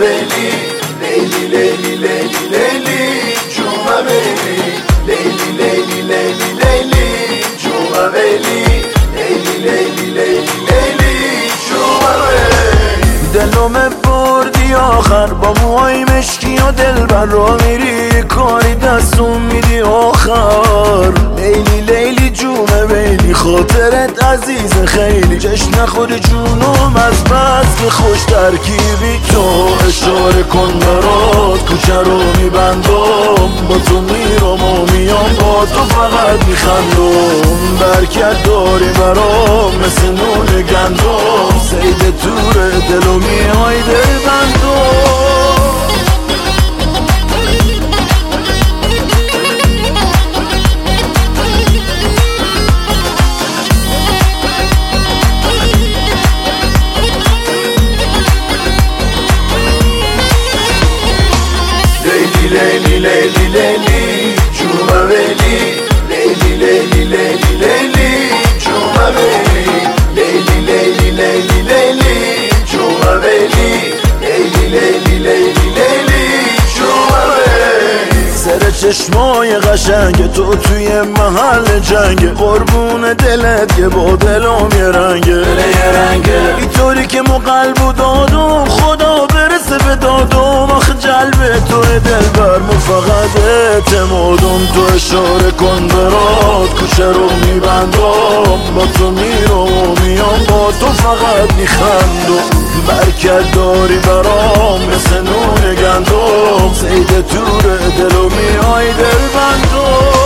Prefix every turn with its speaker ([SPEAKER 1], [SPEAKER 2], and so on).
[SPEAKER 1] ویلی لیلی لیلی لیلی لیلی جوما ویلی لیلی لیلی لیلی لیلی جوما ویلی لیلی لیلی لیلی لیلی جوما ویلی دلم بردی آخر با موهای مشکی و دلبر را میری کاری دستون میدی آخر لیلی لیلی جومه ویلی خاطرت عزیز خیلی جشن نخوری جونم از بس که خوش ترکیبی تو اشاره کن برات کوچه رو میبندم با تو میرم و میام با تو فقط میخندم برکت داری برام مثل نون گندم سید تور دلو میای دل بندم لیلی لیلی لیلی جوما ویلی لیلی لیلی لیلی لیلی جوما ویلی لیلی لیلی لیلی لیلی جوما ویلی لیلی لیلی لیلی لیلی جوما ویلی سر چشمای قشنگ تو توی محل جنگ قربون دلت که با دلم یه رنگه اینطوری که مو قلب و دادم خدا برسه به دادم آخه جلب تو دلبر مو فقط اعتمادم تو اشاره کن برات کوچه رو میبندم با تو میرم و میام با تو فقط میخندم برکت داری برام مثل نون گندم سید تور دلو میای دل بندم